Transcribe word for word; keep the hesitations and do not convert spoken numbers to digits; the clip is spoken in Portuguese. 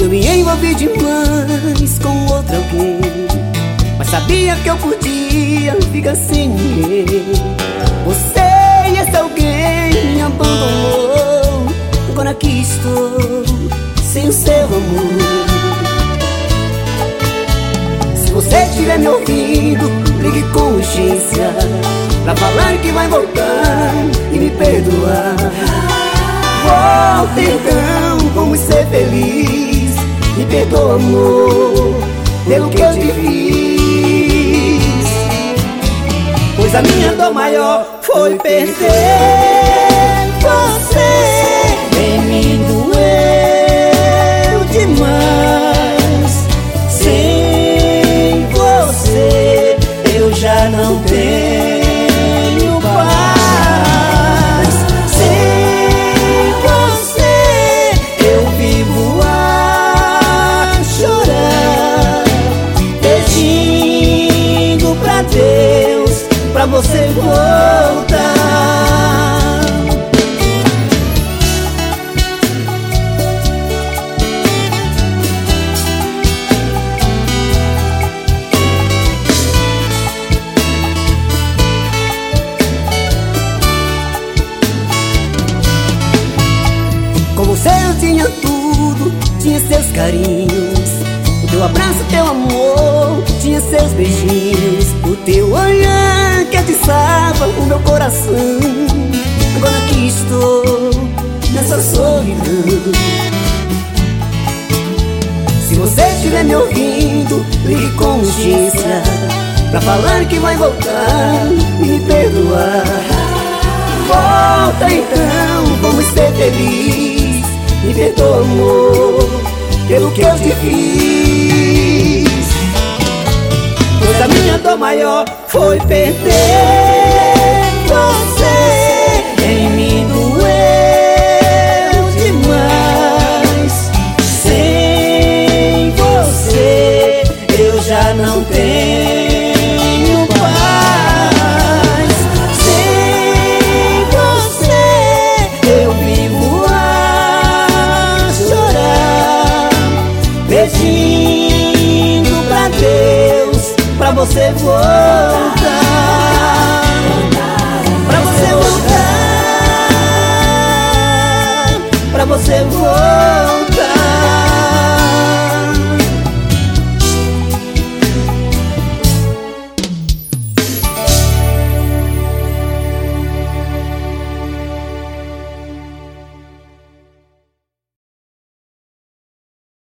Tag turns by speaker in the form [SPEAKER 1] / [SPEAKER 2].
[SPEAKER 1] Eu me envolvi demais com outro alguém, mas sabia que eu podia ficar sem ninguém. Você e esse alguém me abandonou. Agora aqui estou sem o seu amor. Se você estiver me ouvindo, ligue com urgência pra falar que vai voltar e me perdoar. Volta então, vamos ser felizes. Me perdoa, amor, pelo que eu te fiz. Pois a minha dor maior foi perder você. Bem me doeu demais. Sem você eu já não tenho paz. Sem você eu vivo a chorar, pedindo pra Deus pra você voltar. Com você eu tinha tudo, tinha seus carinhos, o teu abraço, teu amor, tinha seus beijinhos, o teu olhar que atiçava o meu coração. Agora aqui estou, nessa solidão. Se você estiver me ouvindo, ligue com urgência pra falar que vai voltar e me perdoar. Volta então, vamos ser felizes. Me perdoa, amor, pelo que eu te fiz. Pois a minha dor maior foi perder você. Quem me doeu demais. Sem você eu já não tenho paz. Sem você eu vivo a chorar, pedindo pra Deus pra você voltar. Pra você voltar. Pra você voltar.